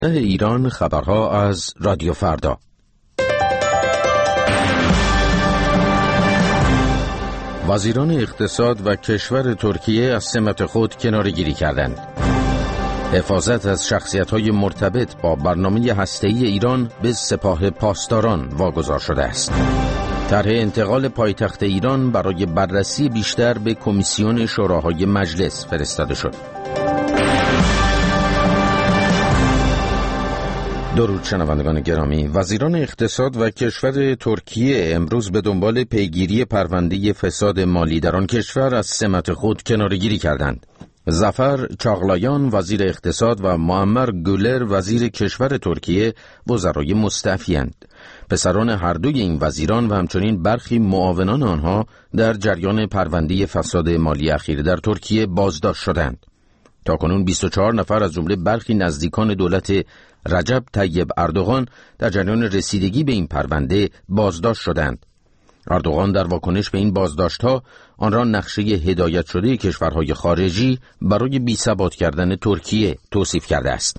ایران خبرها از رادیو فردا. وزیران اقتصاد و کشور ترکیه از سمت خود کناره‌گیری کردند. حفاظت از شخصیت‌های مرتبط با برنامه هسته‌ای ایران به سپاه پاسداران واگذار شده است. طرح انتقال پایتخت ایران برای بررسی بیشتر به کمیسیون شوراهای مجلس فرستاده شد. درود شنوندگان گرامی، وزیران اقتصاد و کشور ترکیه امروز به دنبال پیگیری پرونده فساد مالی در آن کشور از سمت خود کناره‌گیری کردند. ظفر چاغلایان وزیر اقتصاد و معمر گولر وزیر کشور ترکیه وزرای مستعفی‌اند. پسران هر دوی این وزیران و همچنین برخی معاونان آنها در جریان پرونده فساد مالی اخیر در ترکیه بازداشت شدند. تاکنون 24 نفر از جمله برخی نزدیکان دولت رجب طیب اردوغان در جریان رسیدگی به این پرونده بازداشت شدند. اردوغان در واکنش به این بازداشت‌ها آن را نقشه هدایت شده کشورهای خارجی برای بی‌ثبات کردن ترکیه توصیف کرده است.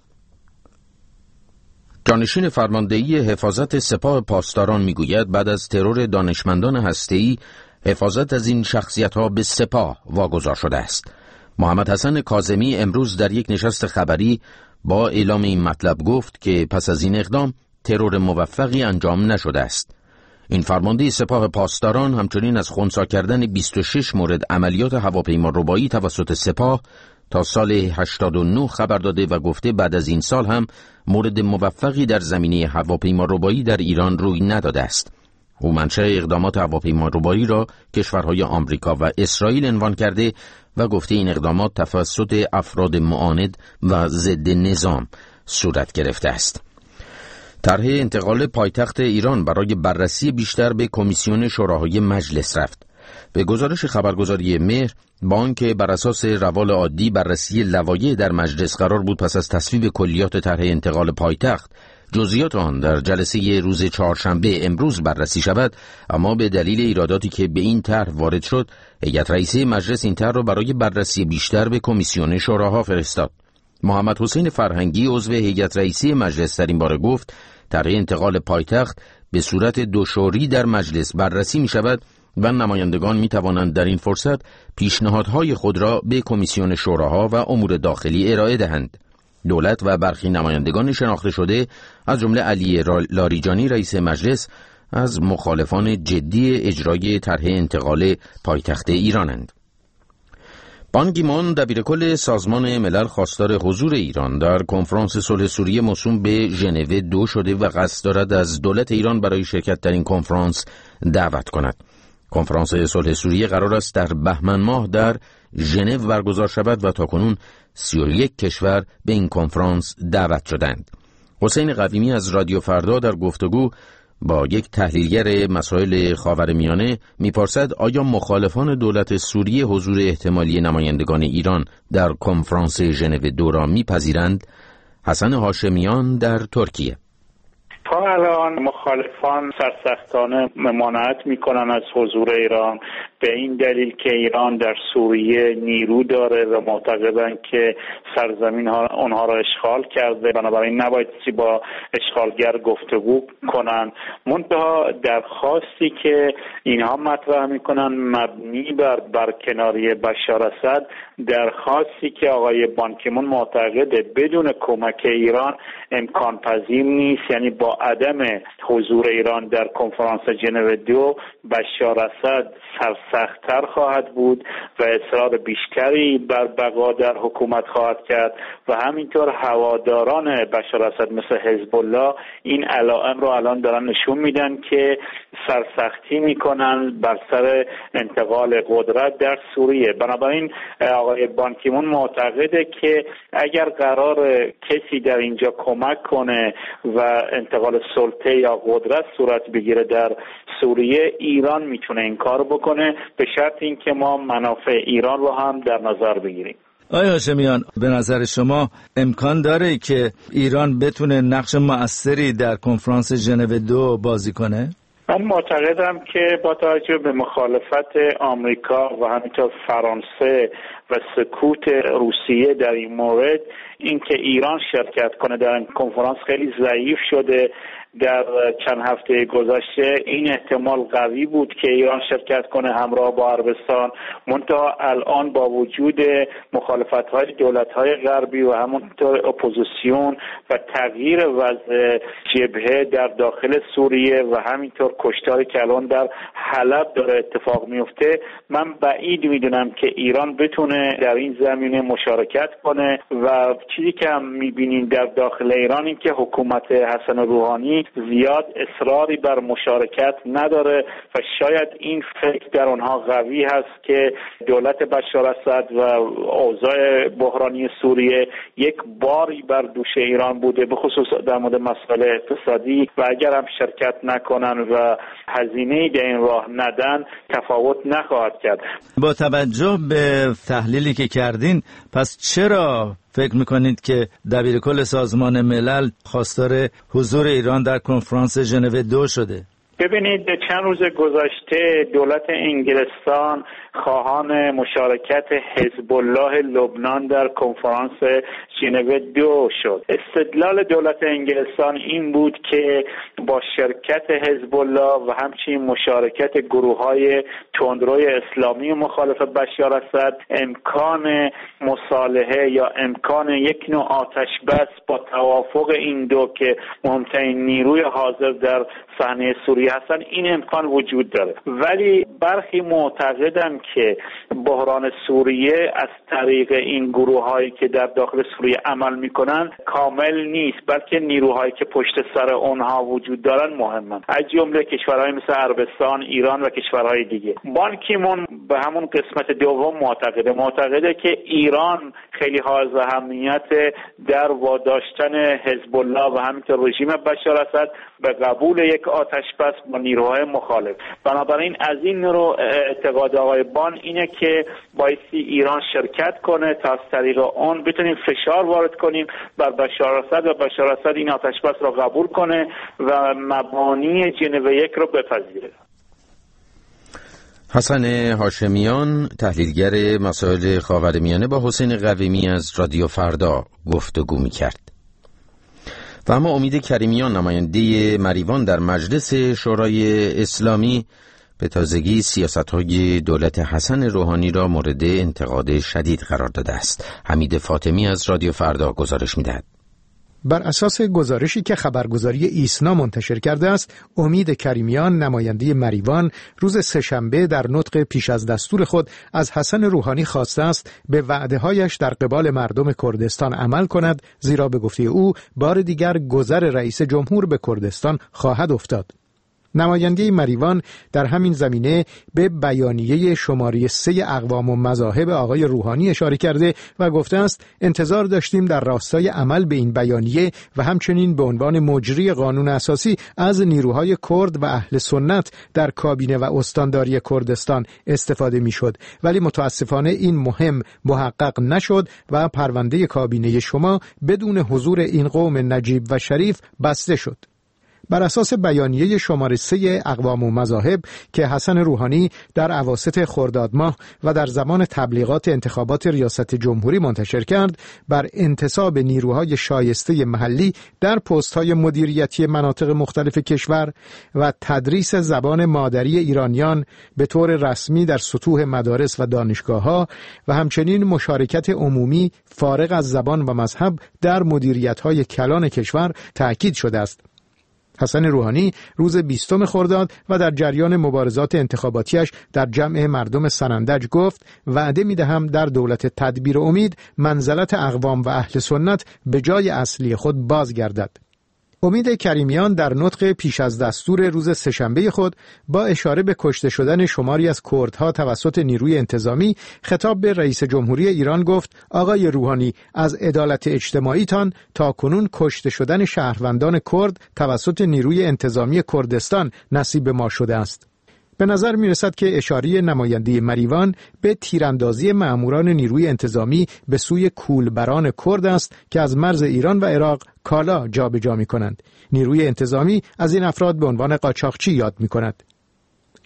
جانشین فرماندهی حفاظت سپاه پاسداران میگوید بعد از ترور دانشمندان هسته‌ای حفاظت از این شخصیت‌ها به سپاه واگذار شده است. محمد حسن کاظمی امروز در یک نشست خبری با اعلام این مطلب گفت که پس از این اقدام ترور موفقی انجام نشده است. این فرمانده سپاه پاسداران همچنین از خنثی کردن 26 مورد عملیات هواپیماربایی توسط سپاه تا سال 89 خبر داده و گفته بعد از این سال هم مورد موفقی در زمینه هواپیماربایی در ایران روی نداده است. او منشأ اقدامات هواپیماربایی را کشورهای آمریکا و اسرائیل عنوان کرده و گفته این اقدامات توسط افراد معاند و ضد نظام صورت گرفته است. طرح انتقال پایتخت ایران برای بررسی بیشتر به کمیسیون شوراهای مجلس رفت. به گزارش خبرگزاری مهر، با آنکه بر اساس روال عادی بررسی لوایح در مجلس قرار بود پس از تصویب کلیات طرح انتقال پایتخت جزئیات آن در جلسه روز چهارشنبه امروز بررسی شود، اما به دلیل ایراداتی که به این طرح وارد شد، هیئت رئیسه مجلس این طرح را برای بررسی بیشتر به کمیسیون شوراها فرستاد. محمد حسین فرهنگی عضو هیئت رئیسه مجلس در این باره گفت طرح انتقال پایتخت به صورت دوشوری در مجلس بررسی می شود و نمایندگان می توانند در این فرصت پیشنهادهای خود را به کمیسیون شوراها و امور داخلی ارائه دهند. دولت و برخی نمایندگان شناخته شده از جمله علی لاریجانی رئیس مجلس از مخالفان جدی اجرای طرح انتقال پایتخت ایرانند. بان کی مون دبیرکل سازمان ملل خواستار حضور ایران در کنفرانس صلح سوریه موسوم به ژنو 2 شده و قصد دارد از دولت ایران برای شرکت در این کنفرانس دعوت کند. کنفرانس صلح سوریه قرار است در بهمن ماه در ژنو برگزار شود و تاکنون 31 کشور به این کنفرانس دعوت شدند. حسین قویمی از رادیو فردا در گفتگو با یک تحلیلگر مسائل خاورمیانه میپرسد آیا مخالفان دولت سوریه حضور احتمالی نمایندگان ایران در کنفرانس ژنو 2 را میپذیرند؟ حسن هاشمیان در ترکیه: تا الان مخالفان سرسختانه ممانعت میکنن از حضور ایران به این دلیل که ایران در سوریه نیرو داره و معتقدن که سرزمین ها اونها را اشغال کرده، بنابراین نباید با اشغالگر گفتگو کنن. منتها درخواستی که اینها مطرح میکنن مبنی بر برکناری بشار اسد، درخواستی که آقای بان کی مون معتقده بدون کمک ایران امکان پذیر نیست، یعنی با عدم حضور ایران در کنفرانس ژنو 2 بشار اسد سرسخت‌تر خواهد بود و اصرار بیشتری بر بقا در حکومت خواهد کرد و همینطور هواداران بشار اسد مثل حزب الله این علائم رو الان دارن نشون میدن که سرسختی میکنن بر سر انتقال قدرت در سوریه. بنابراین آقای بان کی مون معتقده که اگر قرار کسی در اینجا کمک کنه و انتقال سلطه یا قدرت صورت بگیره در سوریه، ایران میتونه این کار بکنه به شرط اینکه ما منافع ایران رو هم در نظر بگیریم. آیا هاشمیان، به نظر شما امکان داره که ایران بتونه نقش مؤثری در کنفرانس ژنو 2 بازی کنه؟ من معتقدم که با توجه به مخالفت آمریکا و همینطور فرانسه و سکوت روسیه در این مورد، اینکه ایران شرکت کنه در این کنفرانس خیلی ضعیف شده. در چند هفته گذشته این احتمال قوی بود که ایران شرکت کنه همراه با عربستان، منتها الان با وجود مخالفت‌های دولت‌های غربی و همونطور اپوزیسیون و تغییر وضع جبهه در داخل سوریه و همینطور کشتاری که الان در حلب داره اتفاق میفته، من بعید میدونم که ایران بتونه در این زمینه مشارکت کنه و چیزی که هم میبینیم در داخل ایران این که حکومت حسن روحانی زیاد اصراری بر مشارکت نداره و شاید این فکر در آنها قوی هست که دولت بشار اسد و اوضاع بحرانی سوریه یک باری بر دوش ایران بوده، به خصوص در مورد مسائل اقتصادی، و اگر هم شرکت نکنن و هزینه‌ای در این راه ندن تفاوت نخواهد کرد. با توجه به تحلیلی که کردین، پس چرا فکر میکنید که دبیرکل سازمان ملل خواستار حضور ایران در کنفرانس ژنو 2 شده؟ ببینید، چند روز گذشته دولت انگلستان خواهان مشارکت حزب الله لبنان در کنفرانس ژنو 2 شد. استدلال دولت انگلستان این بود که با شرکت حزب الله و همچنین مشارکت گروه‌های تندروی اسلامی مخالف بشار اسد امکان مصالحه یا امکان یک نوع آتش بس با توافق این دو که مهمترین نیروی حاضر در صحنه سوریه هستن، این امکان وجود داره. ولی برخی معتقدن که بحران سوریه از طریق این گروه‌هایی که در داخل سوریه عمل میکنن کامل نیست، بلکه نیروهایی که پشت سر اونها وجود دارن مهمن، از جمله کشورهای مثل عربستان، ایران و کشورهای دیگه. بان کی مون به همون قسمت دوم معتقده که ایران خیلی حائز اهمیت در واداشتن حزب الله و همینطور رژیم بشار اسد به قبول یک آتش بس با نیروهای مخالف. بنابراین از این رو اعتقاد آقای بان اینه که بایستی ایران شرکت کنه تا از طریق اون بتونیم فشار وارد کنیم بر بشار اسد و بشار اسد این آتش بس رو قبول کنه و مبانی ژنو 1 رو بپذیره. حسن هاشمیان، تحلیلگر مسائل خاورمیانه، با حسین قویمی از رادیو فردا گفتگو می‌کرد. و اما امید کریمیان، نماینده مریوان در مجلس شورای اسلامی، به تازگی سیاست‌های دولت حسن روحانی را مورد انتقاد شدید قرار داده است. حمید فاطمی از رادیو فردا گزارش می‌دهد. بر اساس گزارشی که خبرگزاری ایسنا منتشر کرده است، امید کریمیان، نماینده مریوان، روز سه‌شنبه در نطق پیش از دستور خود از حسن روحانی خواسته است به وعده‌هایش در قبال مردم کردستان عمل کند، زیرا به گفته او بار دیگر گذر رئیس جمهور به کردستان خواهد افتاد. نماینده مریوان در همین زمینه به بیانیه شماره 3 اقوام و مذاهب آقای روحانی اشاره کرده و گفته است انتظار داشتیم در راستای عمل به این بیانیه و همچنین به عنوان مجری قانون اساسی از نیروهای کرد و اهل سنت در کابینه و استانداری کردستان استفاده میشد، ولی متاسفانه این مهم محقق نشد و پرونده کابینه شما بدون حضور این قوم نجیب و شریف بسته شد. بر اساس بیانیه شماره 3 اقوام و مذاهب که حسن روحانی در اواسط خرداد ماه و در زمان تبلیغات انتخابات ریاست جمهوری منتشر کرد، بر انتصاب نیروهای شایسته محلی در پست‌های مدیریتی مناطق مختلف کشور و تدریس زبان مادری ایرانیان به طور رسمی در سطوح مدارس و دانشگاه‌ها و همچنین مشارکت عمومی فارغ از زبان و مذهب در مدیریت‌های کلان کشور تأکید شده است. حسن روحانی روز 20 خرداد و در جریان مبارزات انتخاباتیش در جمع مردم سنندج گفت وعده می‌دهم در دولت تدبیر امید منزلت اقوام و اهل سنت به جای اصلی خود بازگردد. امید کریمیان در نطق پیش از دستور روز سه‌شنبه خود با اشاره به کشته شدن شماری از کردها توسط نیروی انتظامی خطاب به رئیس جمهوری ایران گفت آقای روحانی، از عدالت اجتماعیتان تا کنون کشته شدن شهروندان کرد توسط نیروی انتظامی کردستان نصیب ما شده است. به نظر می رسد که اشاره نماینده مریوان به تیراندازی مأموران نیروی انتظامی به سوی کولبران کرد است که از مرز ایران و عراق کالا جابجا می کنند. نیروی انتظامی از این افراد به عنوان قاچاقچی یاد می کند.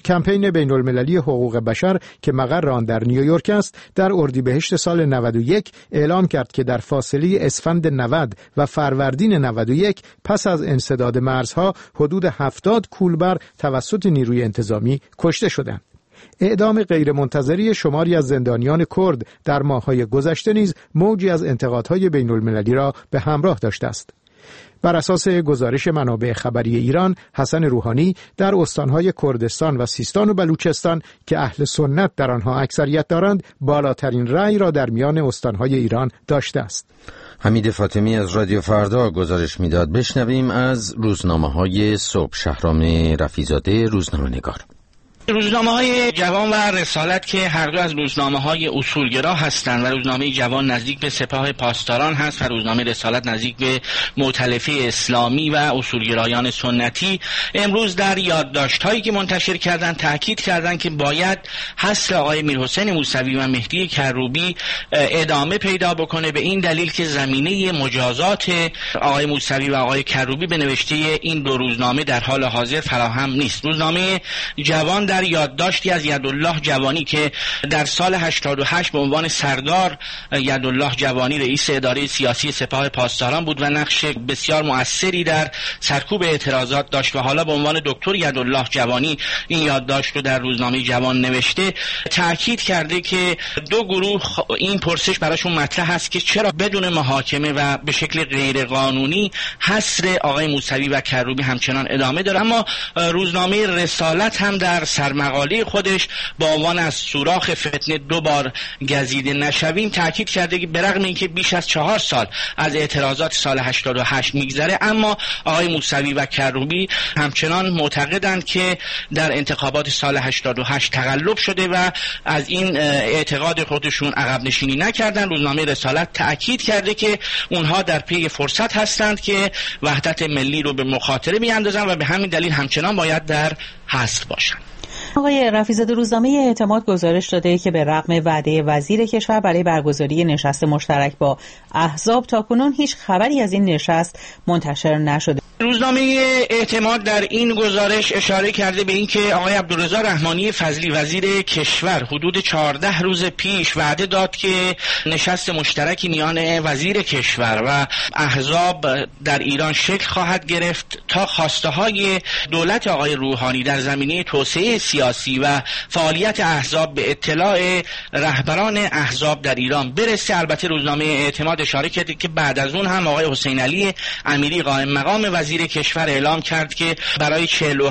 کمپین بین‌المللی حقوق بشر که مقر آن در نیویورک است، در اردیبهشت سال 91 اعلام کرد که در فاصله اسفند 90 و فروردین 91 پس از انسداد مرزها حدود 70 کولبر توسط نیروی انتظامی کشته شدند. اعدام غیرمنتظره شماری از زندانیان کرد در ماه‌های گذشته نیز موجی از انتقادهای بین‌المللی را به همراه داشته است. بر اساس گزارش منابع خبری ایران، حسن روحانی در استانهای کردستان و سیستان و بلوچستان که اهل سنت در آنها اکثریت دارند، بالاترین رأی را در میان استانهای ایران داشته است. حمید فاطمی از رادیو فردا گزارش میداد. بشنویم از روزنامه‌های صبح. شهرام رفیزاده، روزنامه‌نگار. روزنامه‌های جوان و رسالت که هر دو از روزنامه‌های اصولگرا هستند و روزنامه جوان نزدیک به سپاه پاسداران هست و روزنامه رسالت نزدیک به مؤتلفه اسلامی و اصولگرایان سنتی، امروز در یادداشت‌هایی که منتشر کردند تاکید کردند که باید حصر آقای میرحسین موسوی و مهدی کروبی ادامه پیدا بکنه، به این دلیل که زمینه مجازات آقای موسوی و آقای کروبی به نوشته این دو روزنامه در حال حاضر فراهم نیست. روزنامه جوان در یادداشتی از یدالله جوانی که در سال 88 به عنوان سردار یدالله جوانی رئیس اداره سیاسی سپاه پاسداران بود و نقش بسیار مؤثری در سرکوب اعتراضات داشت و حالا به عنوان دکتر یدالله جوانی این یادداشت رو در روزنامه جوان نوشته، تاکید کرده که دو گروه این پرسش براشون مطرح است که چرا بدون محاکمه و به شکل غیر قانونی حصر آقای موسوی و کروبی همچنان ادامه داره. اما روزنامه رسالت هم در سرمقاله خودش با عنوان از سوراخ فتنه دوبار گزیده نشویم تاکید کرده که برغم اینکه بیش از 4 سال از اعتراضات سال 88 میگذره، اما آقای موسوی و کروبی همچنان معتقدند که در انتخابات سال 88 تقلب شده و از این اعتقاد خودشون عقب نشینی نکردن. روزنامه رسالت تاکید کرده که اونها در پی فرصت هستند که وحدت ملی رو به مخاطره بیاندازن و به همین دلیل همچنان باید در حصر باشند. آقای رفیزاده، روزنامه اعتماد گزارش داده که به رغم وعده وزیر کشور برای برگزاری نشست مشترک با احزاب، تاکنون هیچ خبری از این نشست منتشر نشده. روزنامه اعتماد در این گزارش اشاره کرده به اینکه آقای عبدالرضا رحمانی فضلی وزیر کشور حدود 14 روز پیش وعده داد که نشست مشترکی میان وزیر کشور و احزاب در ایران شکل خواهد گرفت تا خواسته‌های دولت آقای روحانی در زمینه توسعه سیاسی و فعالیت احزاب به اطلاع رهبران احزاب در ایران برسه. البته روزنامه اعتماد اشاره کرده که بعد از اون هم آقای حسین علی امیری قائم مقام وزیر کشور اعلام کرد که برای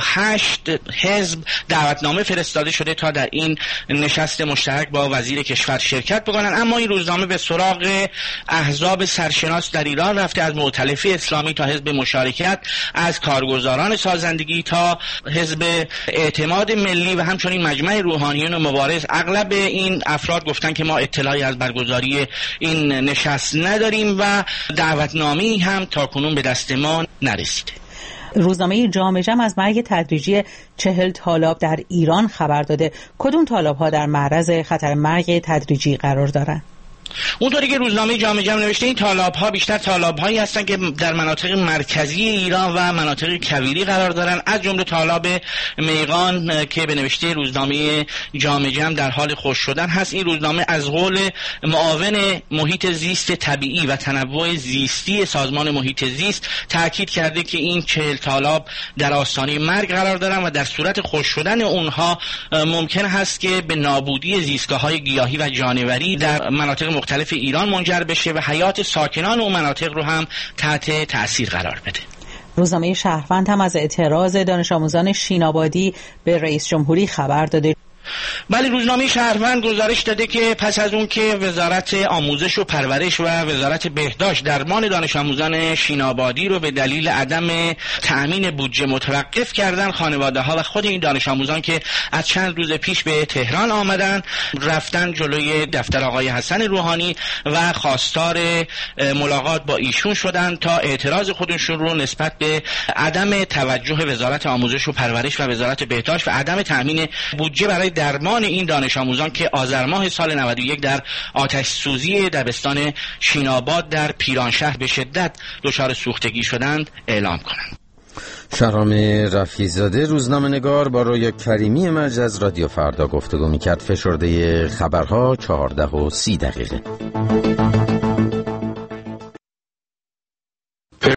48 حزب دعوتنامه فرستاده شده تا در این نشست مشترک با وزیر کشور شرکت بکنن. اما این روزنامه به سراغ احزاب سرشناس در ایران رفته، از مؤتلفه اسلامی تا حزب مشارکت، از کارگزاران سازندگی تا حزب اعتماد ملی و همچنین مجمع روحانیون مبارز. اغلب این افراد گفتن که ما اطلاعی از برگزاری این نشست نداریم و دعوتنامه‌ای هم تاکنون به دست ما نرسیده. روزنامه جامع از مرگ تدریجی 40 طالاب در ایران خبر داده. کدوم طالب‌ها در معرض خطر مرگ تدریجی قرار دارند؟ اونطوری که روزنامه جامع نوشته این طالب‌ها بیشتر طالب‌هایی هستند که در مناطق مرکزی ایران و مناطق کویری قرار دارن، از جمله طالب میغان که به نوشته روزنامه جامع در حال خشک شدن هست. این روزنامه از قول معاون محیط زیست طبیعی و تنوع زیستی سازمان محیط زیست تاکید کرده که این 40 طالب در آستانه مرگ قرار دارن و در صورت خشک شدن اونها ممکن هست که به نابودی زیستگاه‌های گیاهی و جانوری در مناطق مختلف ایران منجر بشه و حیات ساکنان اون مناطق رو هم تحت تأثیر قرار بده. روزنامه شهروند هم از اعتراض دانش آموزان شینابادی به رئیس جمهوری خبر داده. بله، روزنامه شهروند گزارش داده که پس از اون که وزارت آموزش و پرورش و وزارت بهداشت درمان دانش آموزان شینابادی رو به دلیل عدم تأمین بودجه متوقف کردن، خانواده‌ها و خود این دانش آموزان که از چند روز پیش به تهران آمدن رفتن جلوی دفتر آقای حسن روحانی و خواستار ملاقات با ایشون شدن تا اعتراض خودشون رو نسبت به عدم توجه وزارت آموزش و پرورش و وزارت بهداشت و عدم تأمین بودجه برای درمان این دانش آموزان که آذر ماه سال 91 در آتش سوزی دبستان شیناباد در پیرانشهر به شدت دچار سوختگی شدند اعلام کنند. شهرام رفیع‌زاده روزنامه‌نگار با رویا کریمی مرج از رادیو فردا گفتگو می‌کرد. فشرده خبرها 14:30.